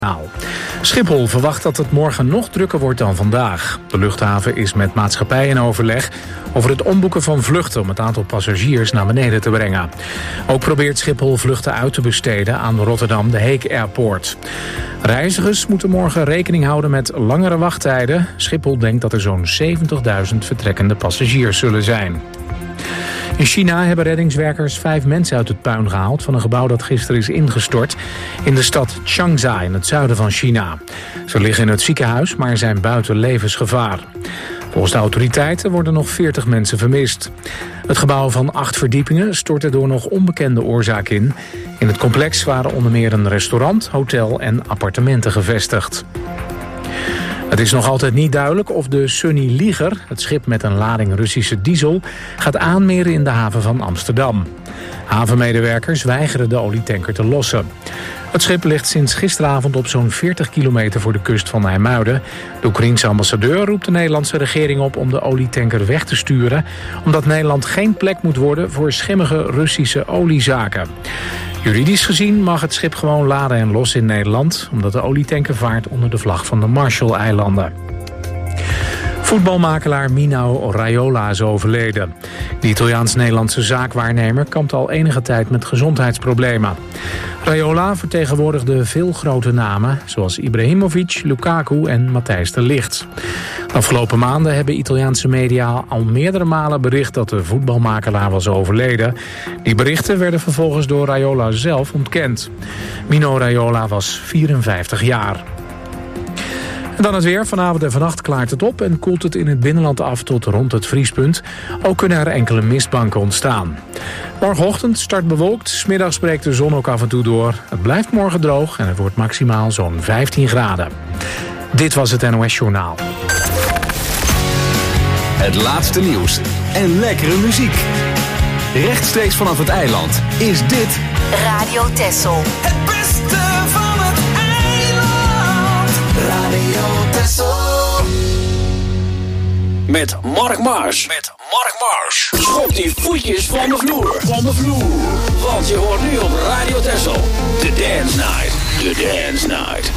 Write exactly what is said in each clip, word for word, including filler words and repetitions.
Schiphol verwacht dat het morgen nog drukker wordt dan vandaag. De luchthaven is met maatschappijen in overleg over het omboeken van vluchten om het aantal passagiers naar beneden te brengen. Ook probeert Schiphol vluchten uit te besteden aan Rotterdam de Heek Airport. Reizigers moeten morgen rekening houden met langere wachttijden. Schiphol denkt dat er zo'n zeventigduizend vertrekkende passagiers zullen zijn. In China hebben reddingswerkers vijf mensen uit het puin gehaald van een gebouw dat gisteren is ingestort in de stad Changsha in het zuiden van China. Ze liggen in het ziekenhuis, maar zijn buiten levensgevaar. Volgens de autoriteiten worden nog veertig mensen vermist. Het gebouw van acht verdiepingen stortte door nog onbekende oorzaak in. In het complex waren onder meer een restaurant, hotel en appartementen gevestigd. Het is nog altijd niet duidelijk of de Sunny Liger, het schip met een lading Russische diesel, gaat aanmeren in de haven van Amsterdam. Havenmedewerkers weigeren de olietanker te lossen. Het schip ligt sinds gisteravond op zo'n veertig kilometer voor de kust van IJmuiden. De Oekraïense ambassadeur roept de Nederlandse regering op om de olietanker weg te sturen, omdat Nederland geen plek moet worden voor schimmige Russische oliezaken. Juridisch gezien mag het schip gewoon laden en lossen in Nederland, omdat de olietanker vaart onder de vlag van de Marshall-eilanden. Voetbalmakelaar Mino Raiola is overleden. De Italiaans-Nederlandse zaakwaarnemer kampt al enige tijd met gezondheidsproblemen. Raiola vertegenwoordigde veel grote namen, zoals Ibrahimovic, Lukaku en Matthijs de Ligt. De afgelopen maanden hebben Italiaanse media al meerdere malen bericht dat de voetbalmakelaar was overleden. Die berichten werden vervolgens door Raiola zelf ontkend. Mino Raiola was vierenvijftig jaar. En dan het weer. Vanavond en vannacht klaart het op en koelt het in het binnenland af tot rond het vriespunt. Ook kunnen er enkele mistbanken ontstaan. Morgenochtend start bewolkt. 's Middags breekt de zon ook af en toe door. Het blijft morgen droog en het wordt maximaal zo'n vijftien graden. Dit was het N O S Journaal. Het laatste nieuws en lekkere muziek. Rechtstreeks vanaf het eiland is dit Radio Texel. Het beste van het eiland. Radio Texel. Met Mark Mars. Met Mark Mars. Schop die voetjes van de vloer. Van de vloer. Want je hoort nu op Radio Texel. The Dance Night. The Dance Night.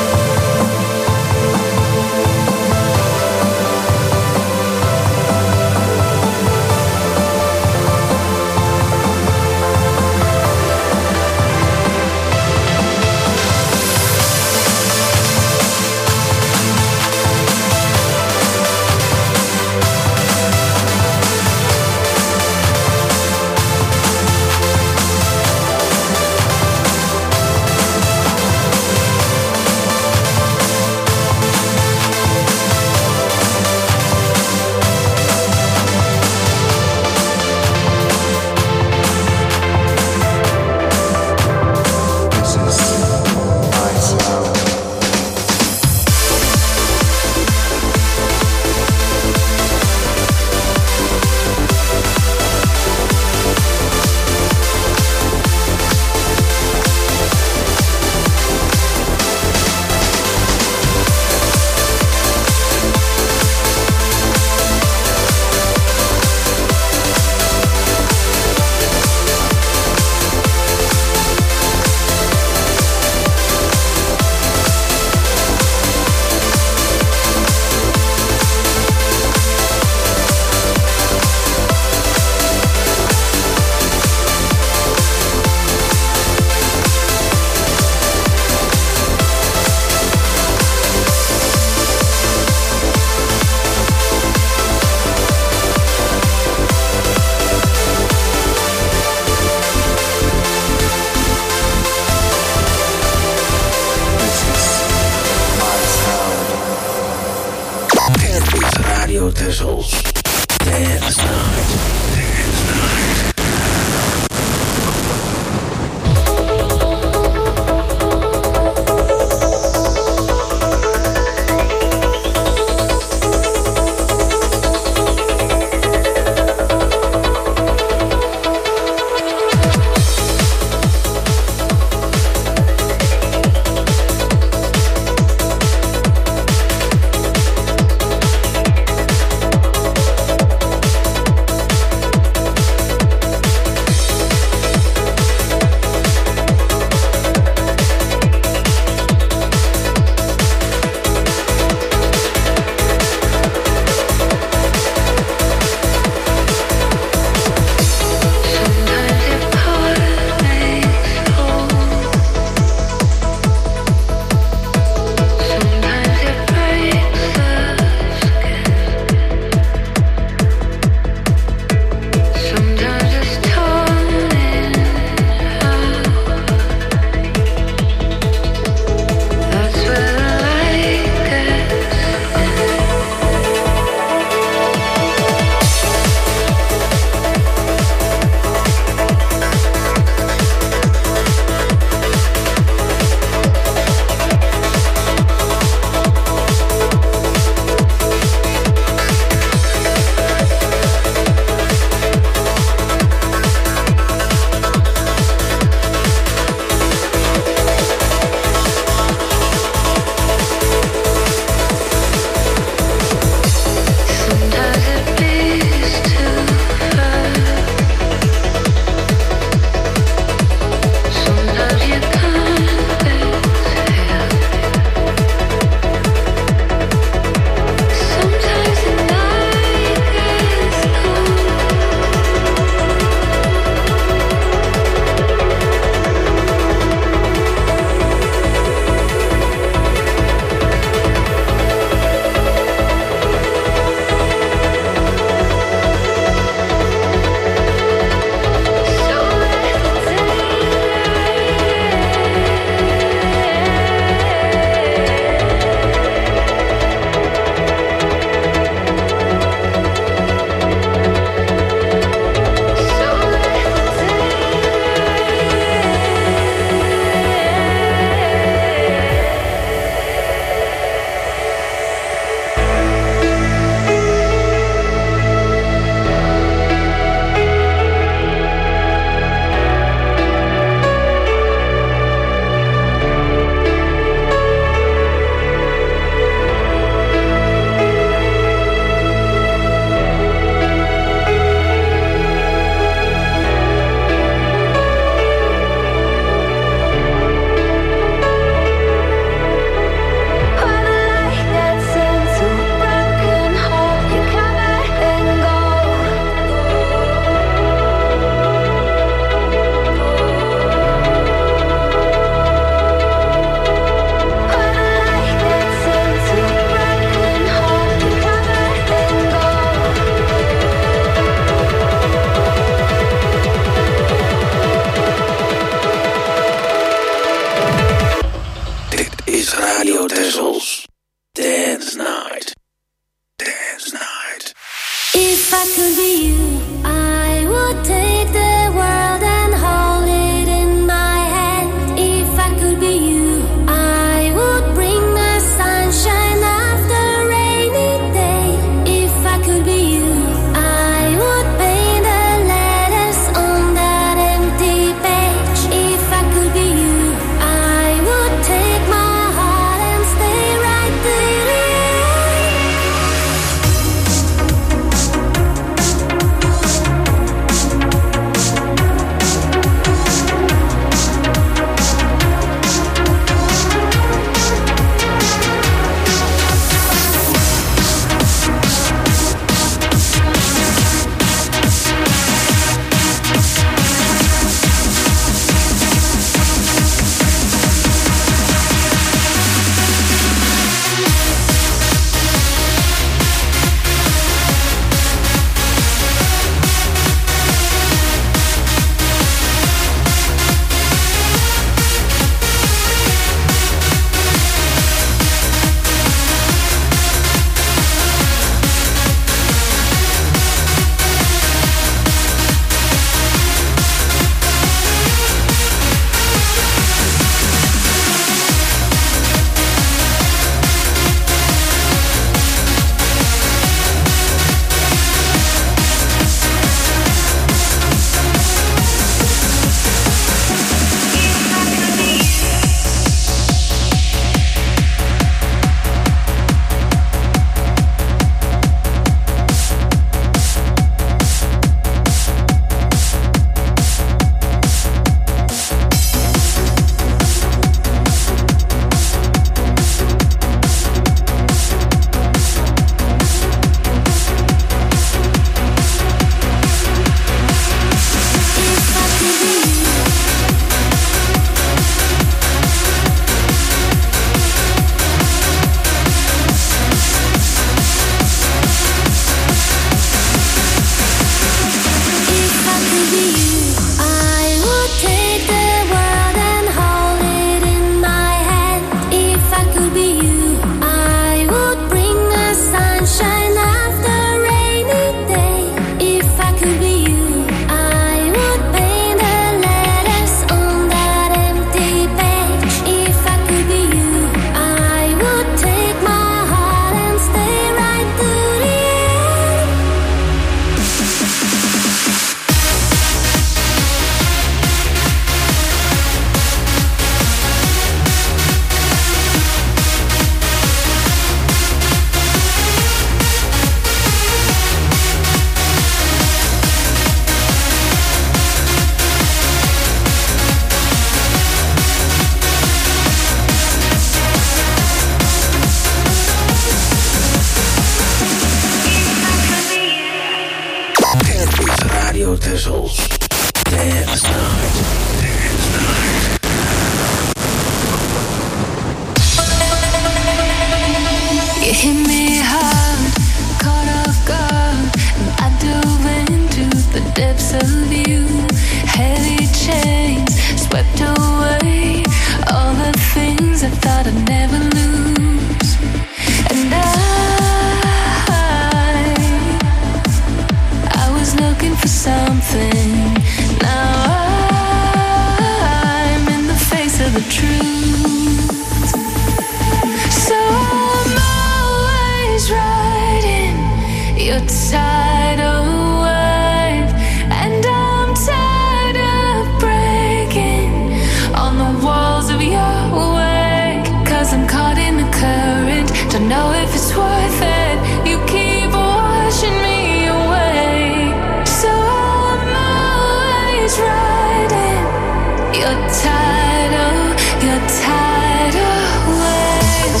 know if it's worth it. You keep washing me away, so I'm always riding your tidal, your tidal waves.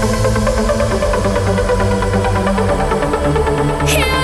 Your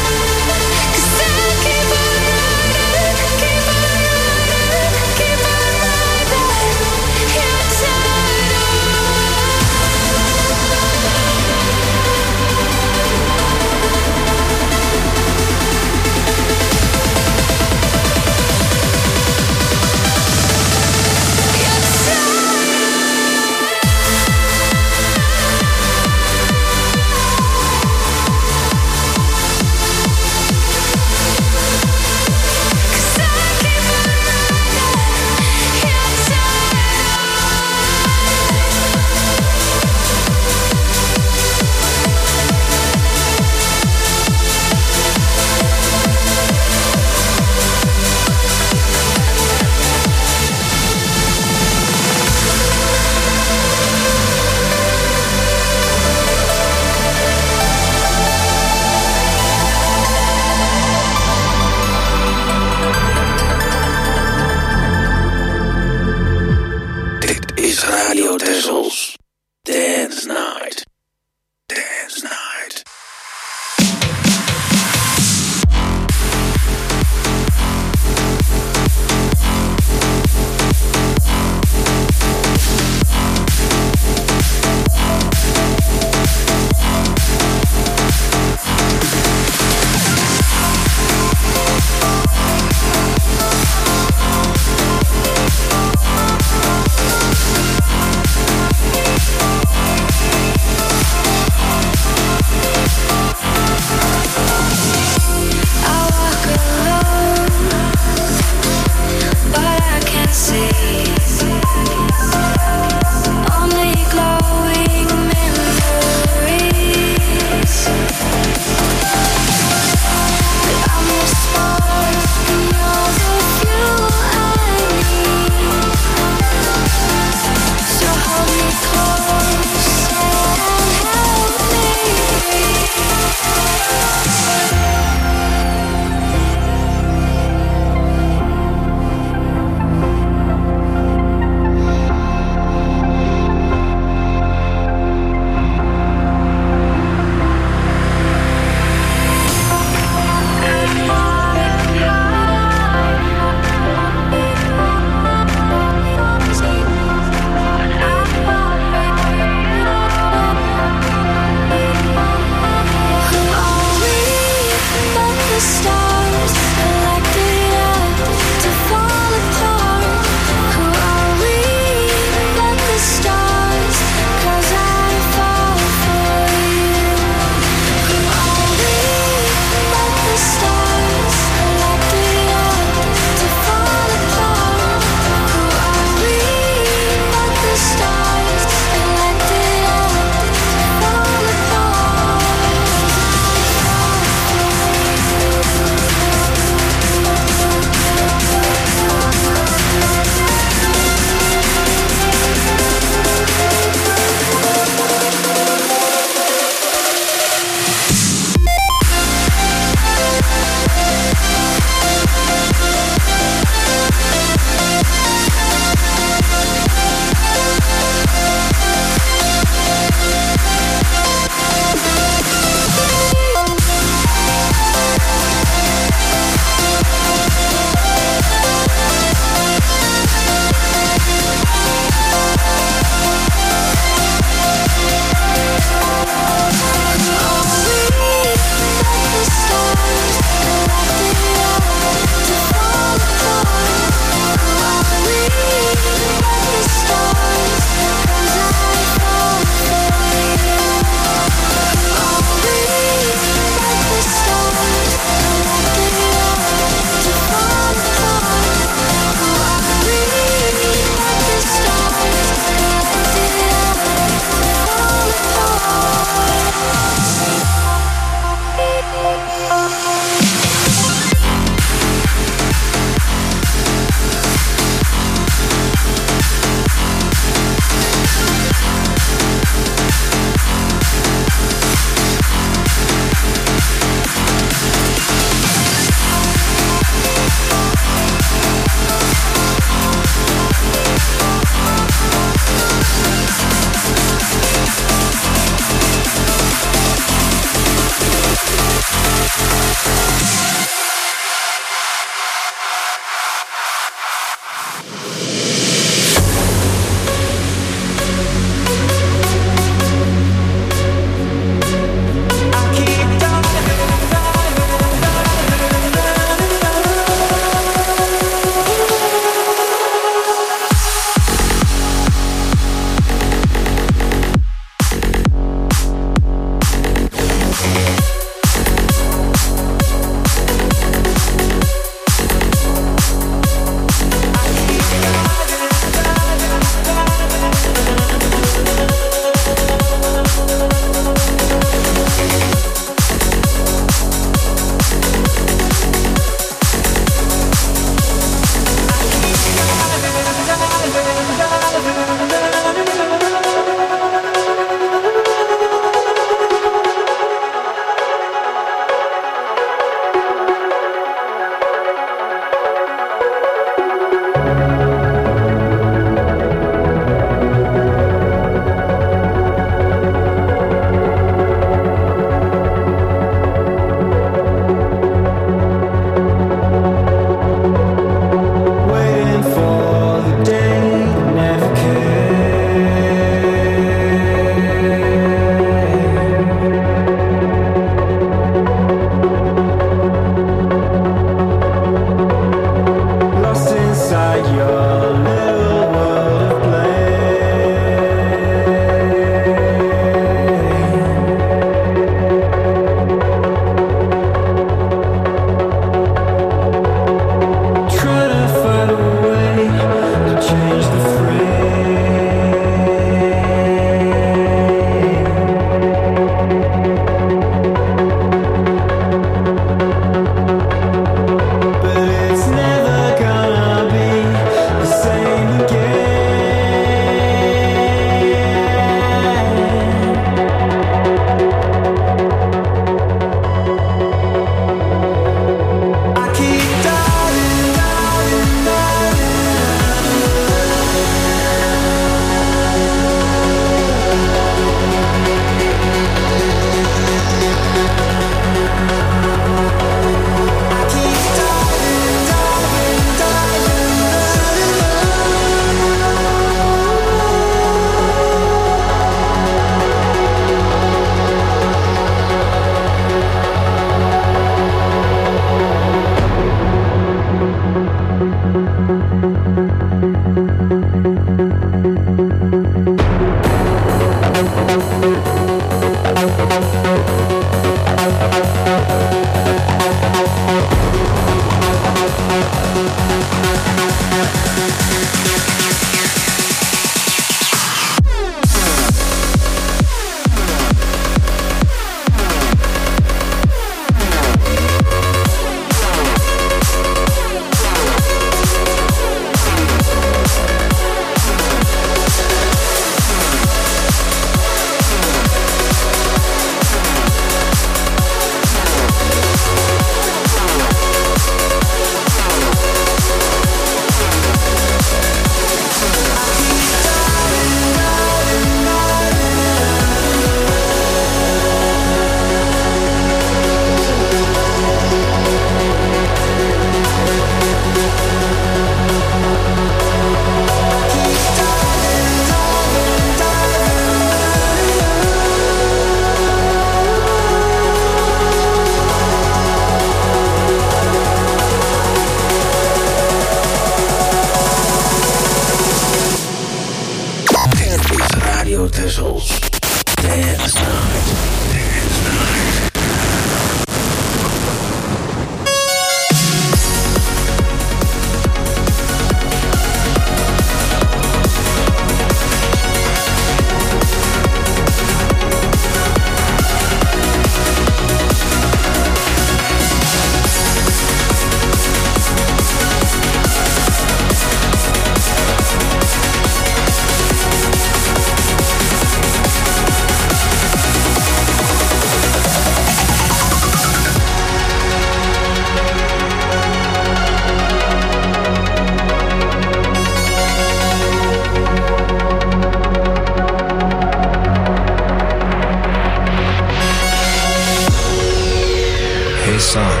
Hey son,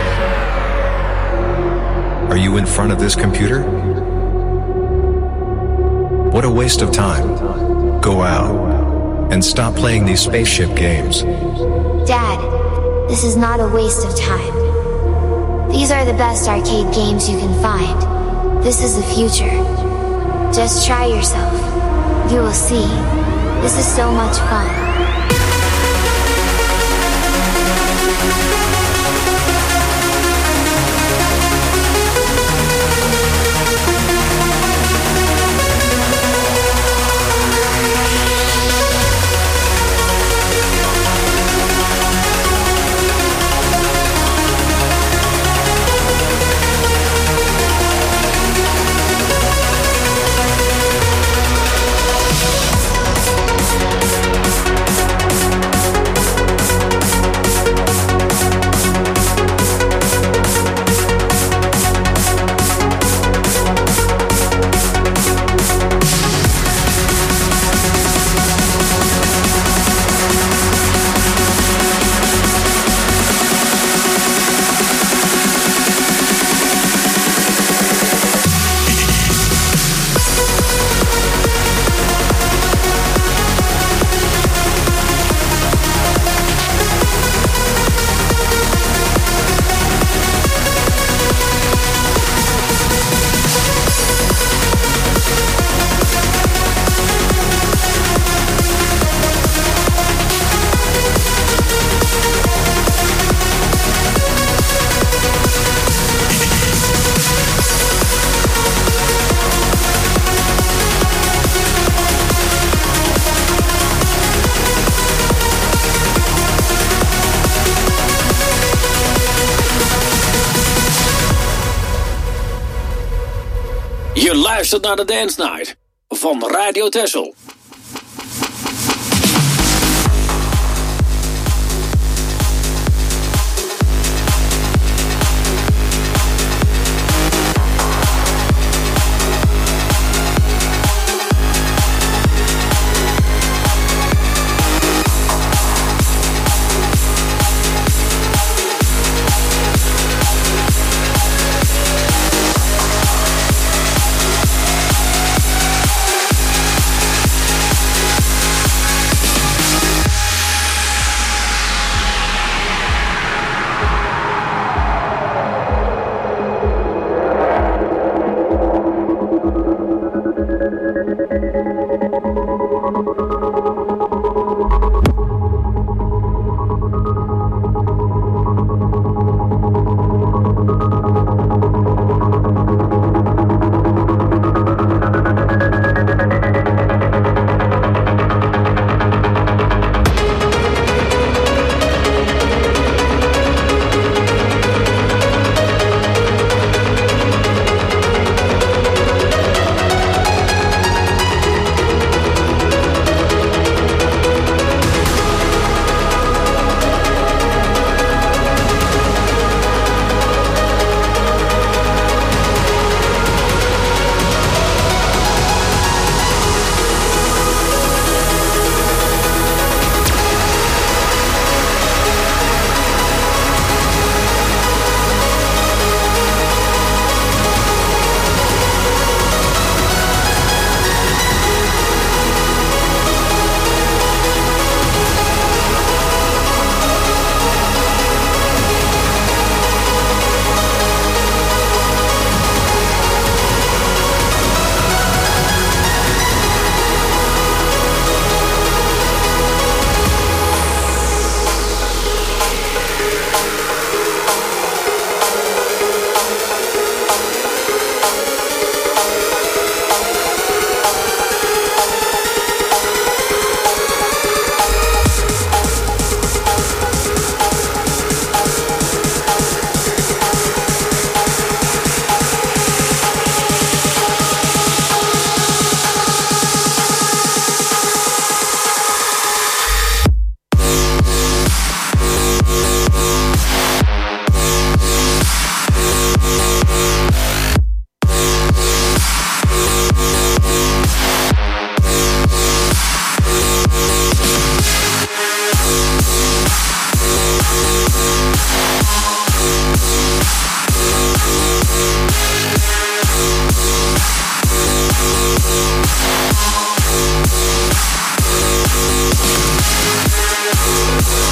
are you in front of this computer? What a waste of time. Go out and stop playing these spaceship games. Dad, this is not a waste of time. These are the best arcade games you can find. This is the future. Just try yourself. You will see. This is so much fun. Je luistert naar de Dance Night van Radio Texel. We'll be right back.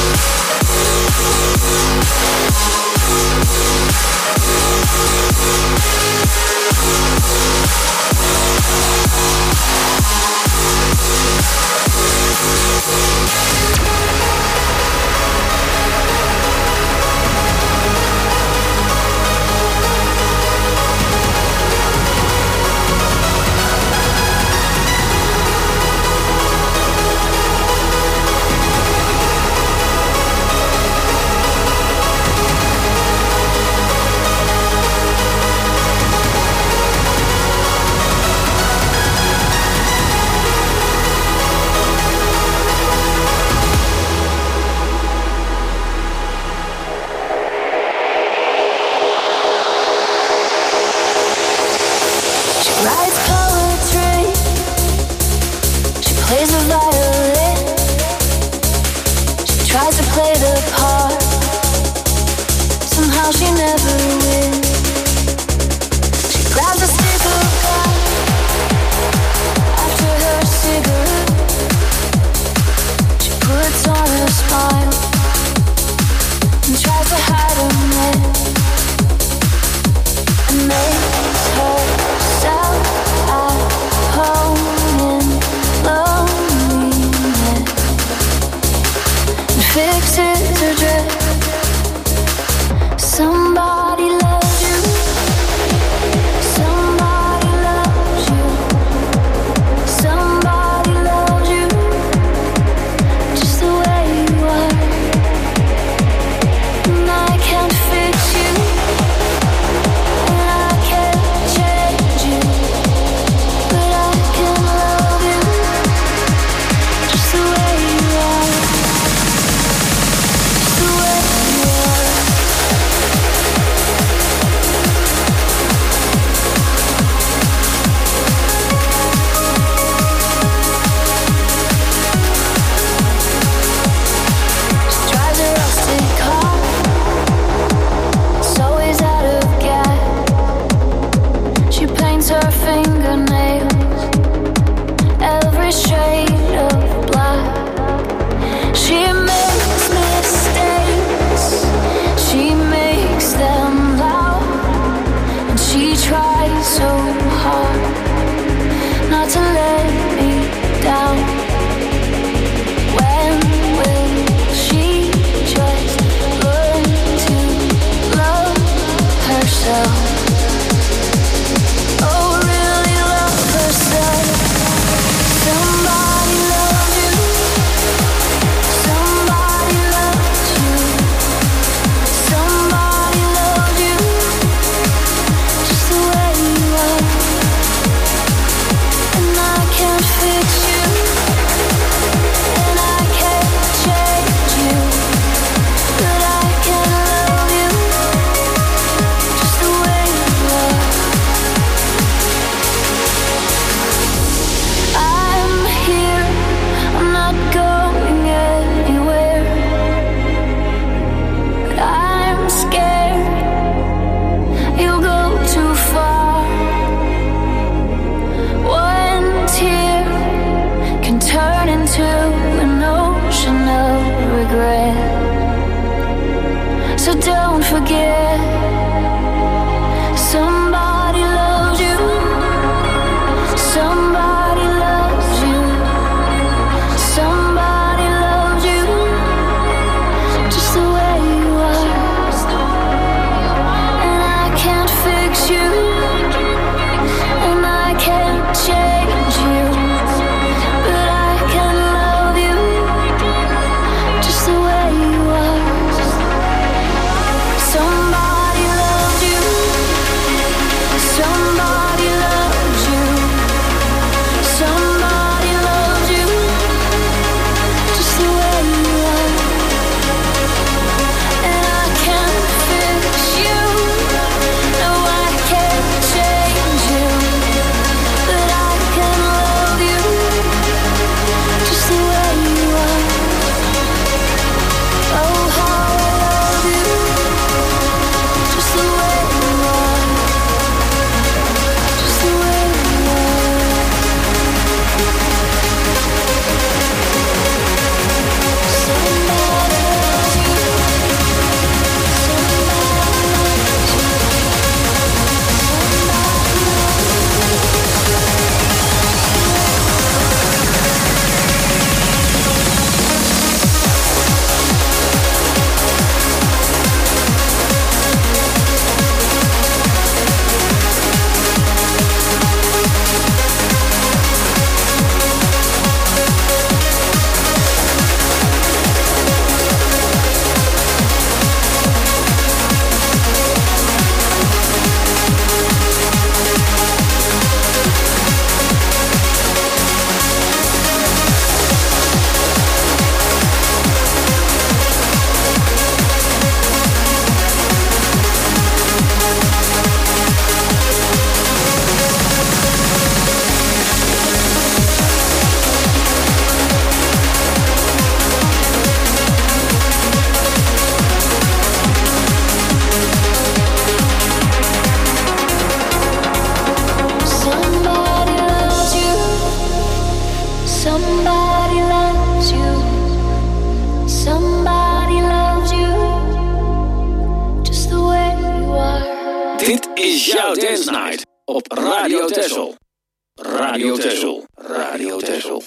Somebody jouw Dance Night op Radio Texel. Radio Texel. Radio Texel.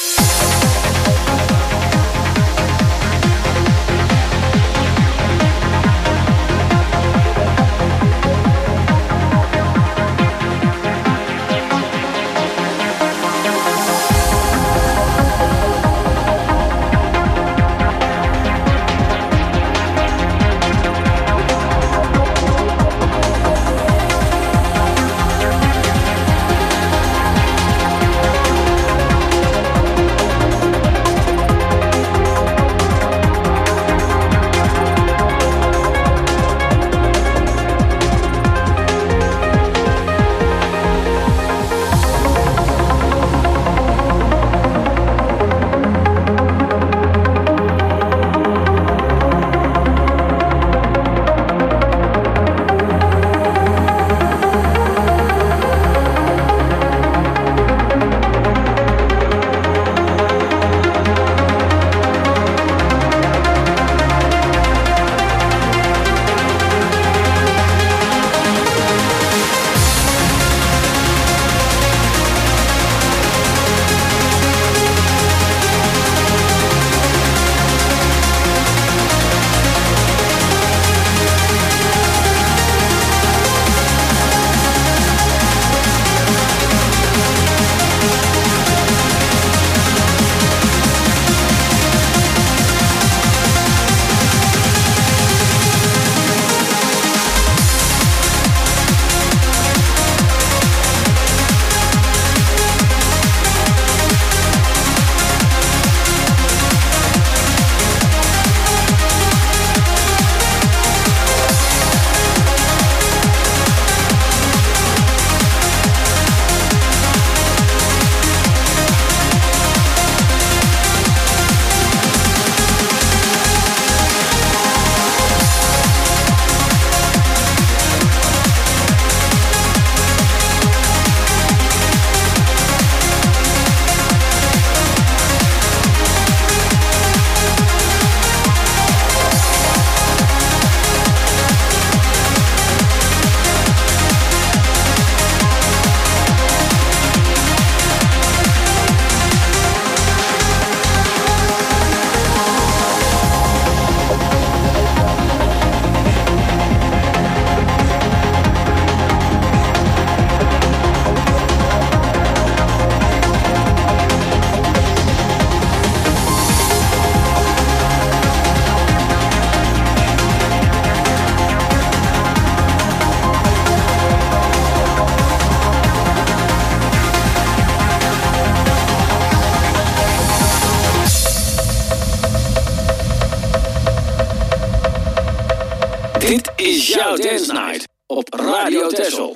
Dit is jouw Dance Night op Radio Texel.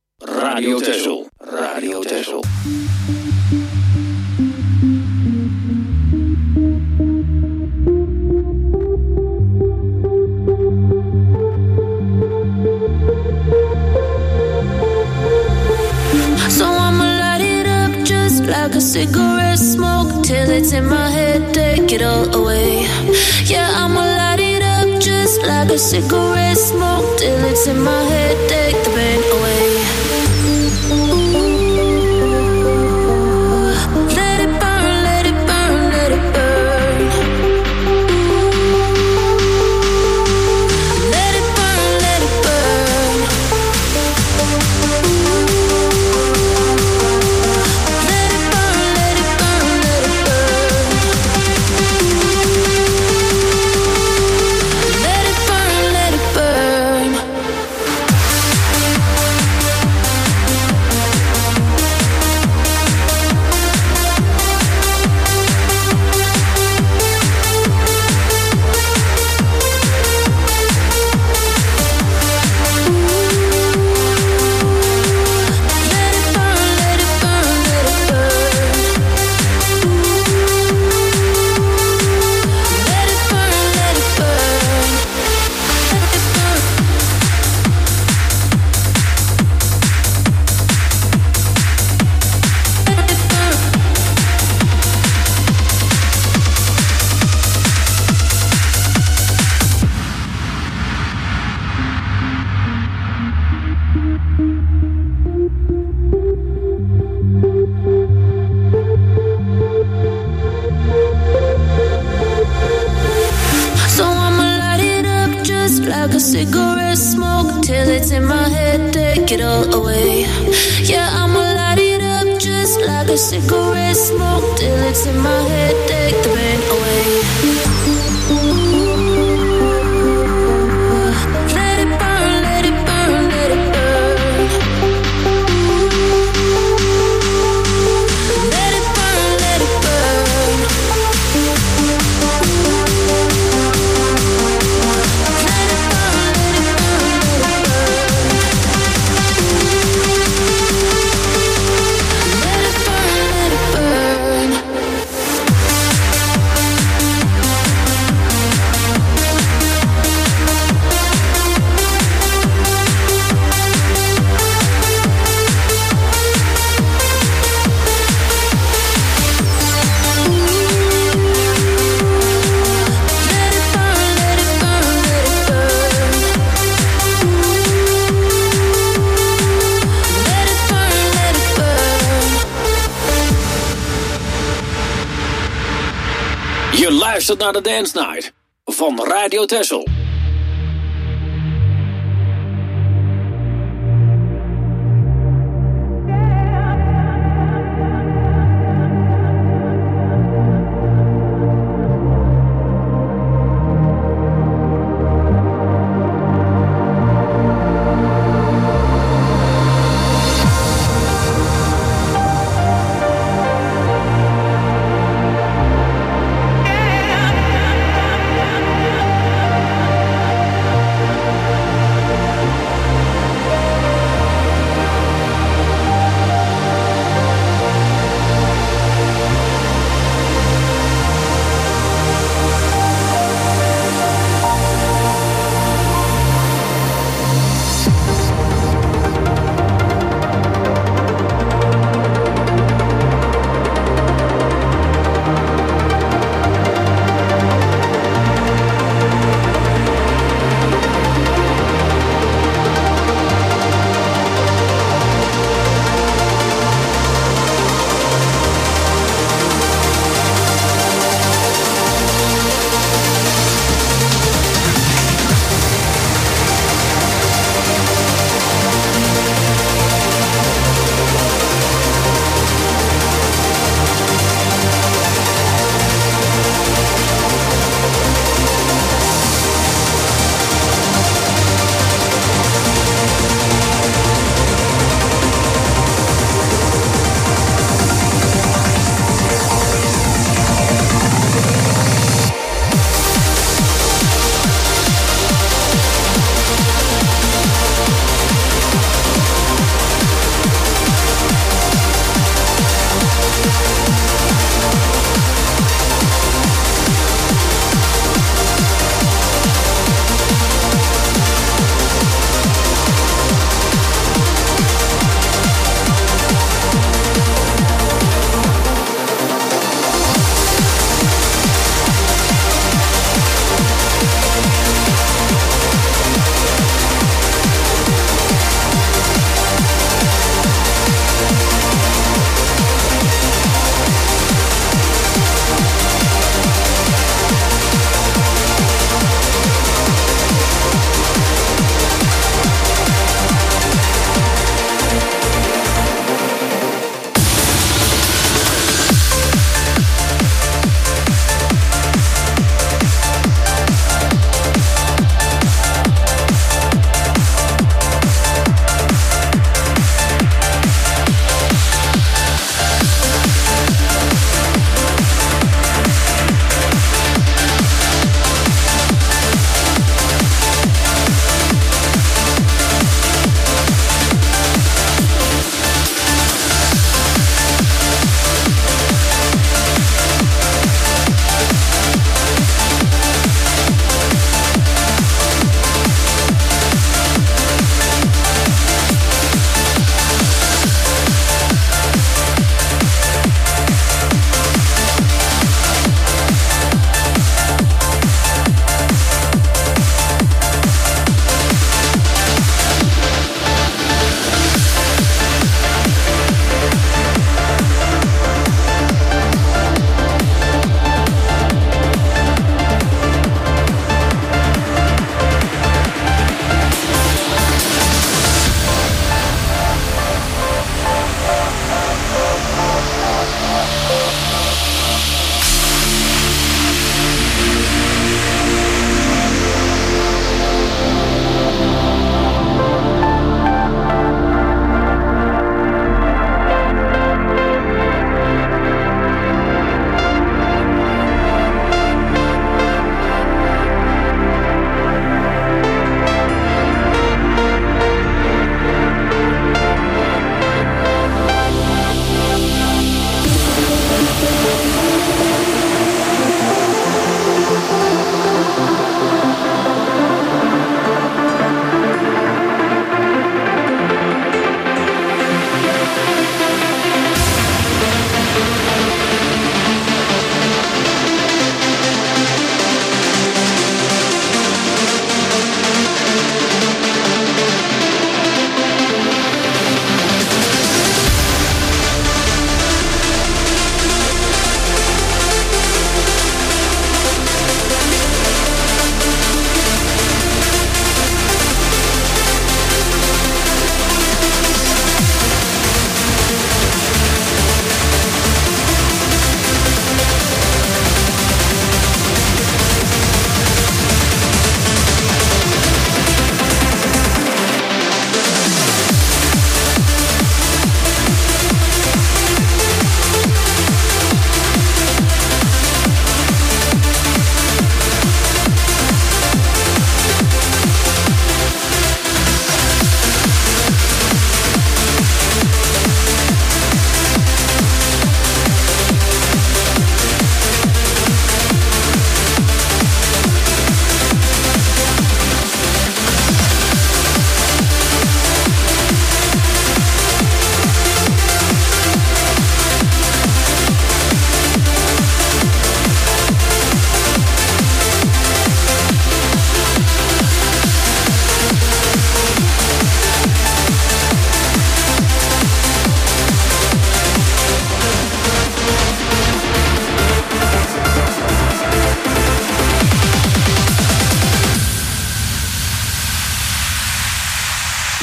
Radio Texel. Radio Texel. So I'ma light it up just like a cigarette smoke till it's in my head, take it all away. Yeah, I'ma light it up just like a cigarette smoke till it's in my head, take the pain away. Let it burn, let it burn, let it burn. Let it burn, let it burn. Let it burn, let it burn, let it burn. Let it burn, let it burn. like a cigarette smoke till it's in my head, take it all away. Yeah, I'ma light it up just like a cigarette smoke till it's in my head, take the pain away. Let it burn, let it burn, let it burn. Let it burn, let it burn. Let it burn, let it burn, let it burn. Let it burn, let it burn. Let it burn, let it burn, let it burn. Let it burn, let it burn. Je luistert naar de Dance Night van Radio Texel.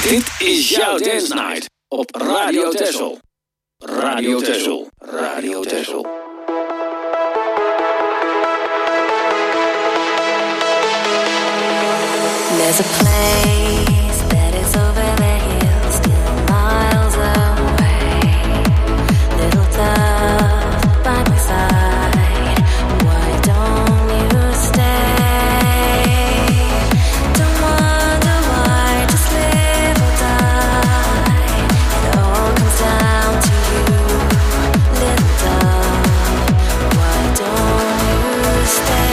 Dit is jouw Dance Night op Radio Texel. Radio Texel. Radio Texel. There's a place that is over the hills, still miles away. Little dove by my side, why don't you stay? Don't wonder why, just live or die. It all comes down to you, little dove, why don't you stay?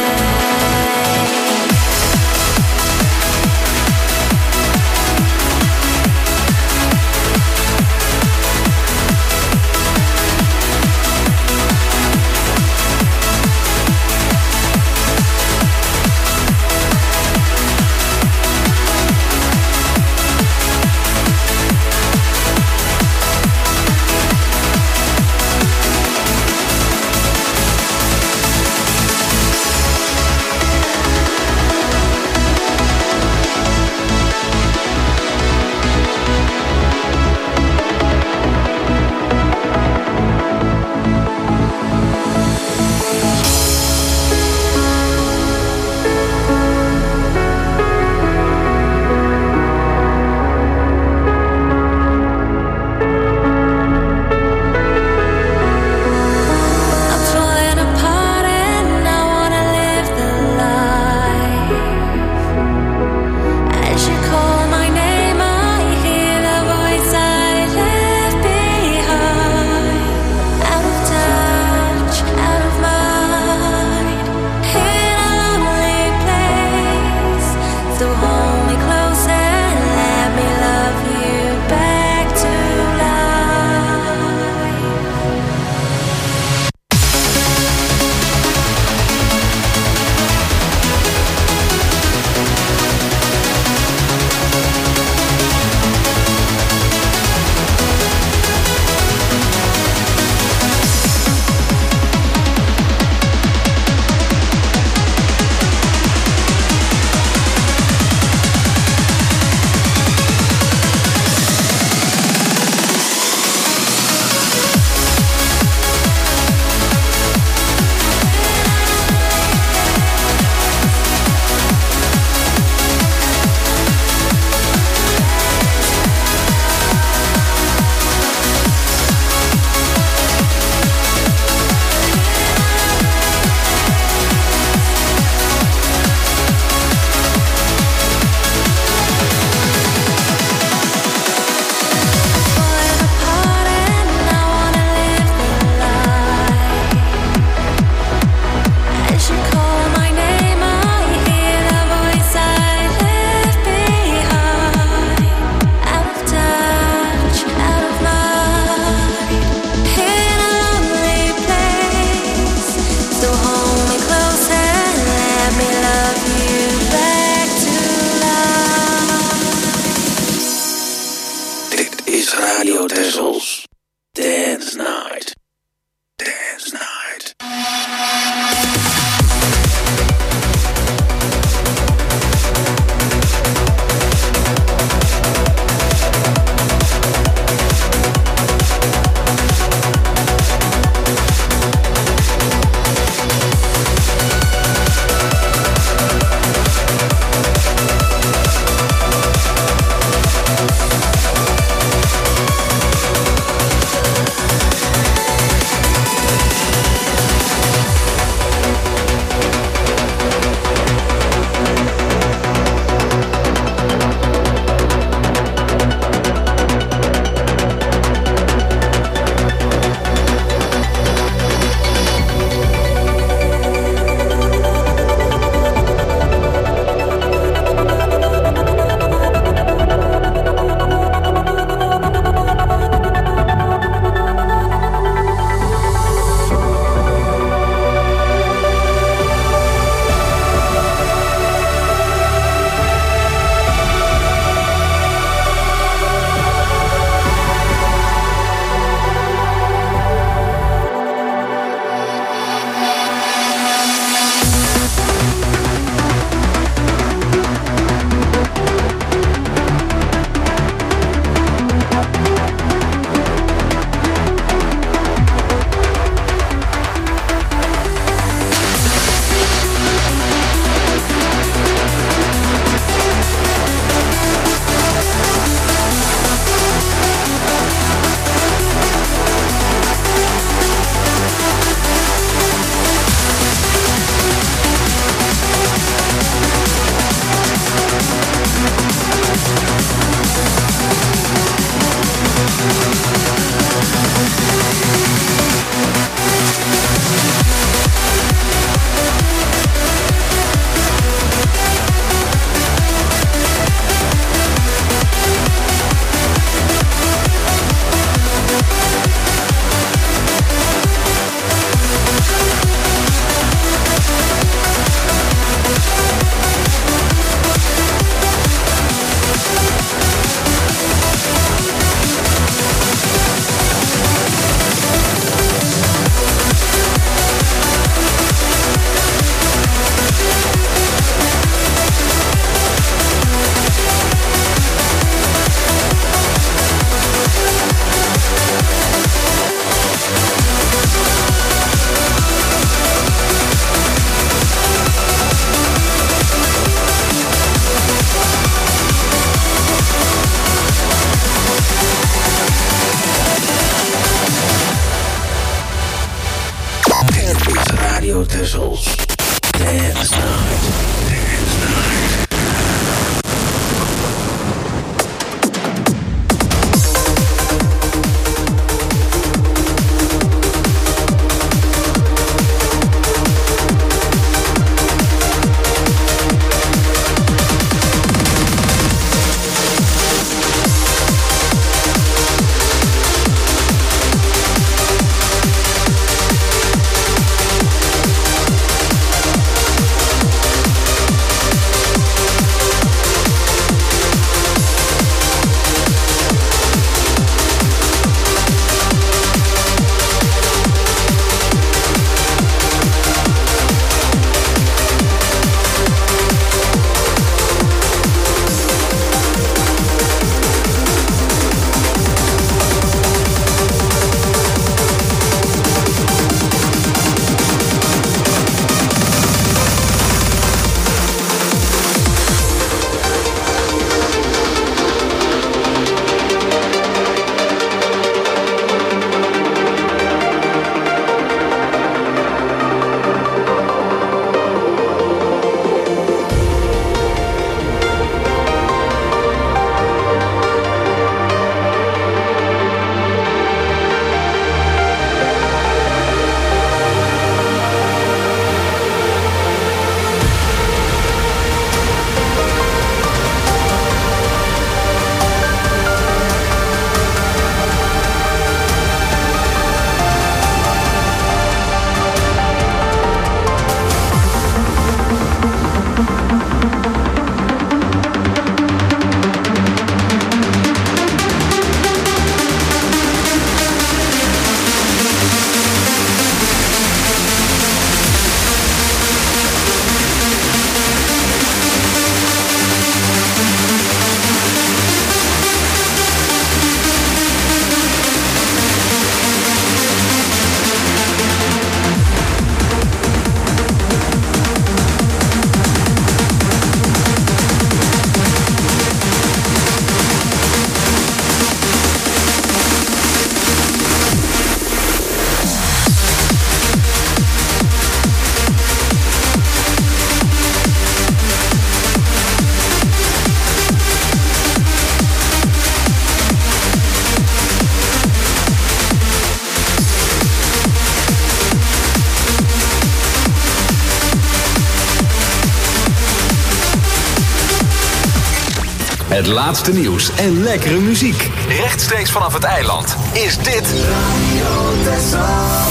Het laatste nieuws en lekkere muziek. Rechtstreeks vanaf het eiland is dit Radio Texel.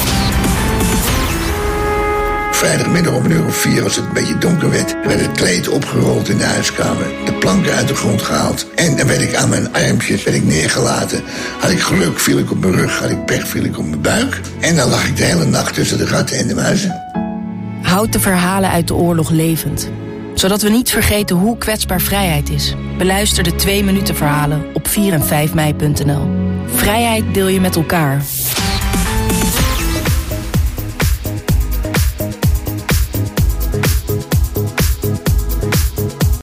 Vrijdagmiddag om een uur of vier, als het een beetje donker werd, werd het kleed opgerold in de huiskamer, de planken uit de grond gehaald en dan werd ik aan mijn armpjes werd ik neergelaten. Had ik geluk, viel ik op mijn rug, had ik pech, viel ik op mijn buik en dan lag ik de hele nacht tussen de ratten en de muizen. Houd de verhalen uit de oorlog levend, zodat we niet vergeten hoe kwetsbaar vrijheid is. Beluister de twee minuten verhalen op vier en vijf mei punt n l. Vrijheid deel je met elkaar.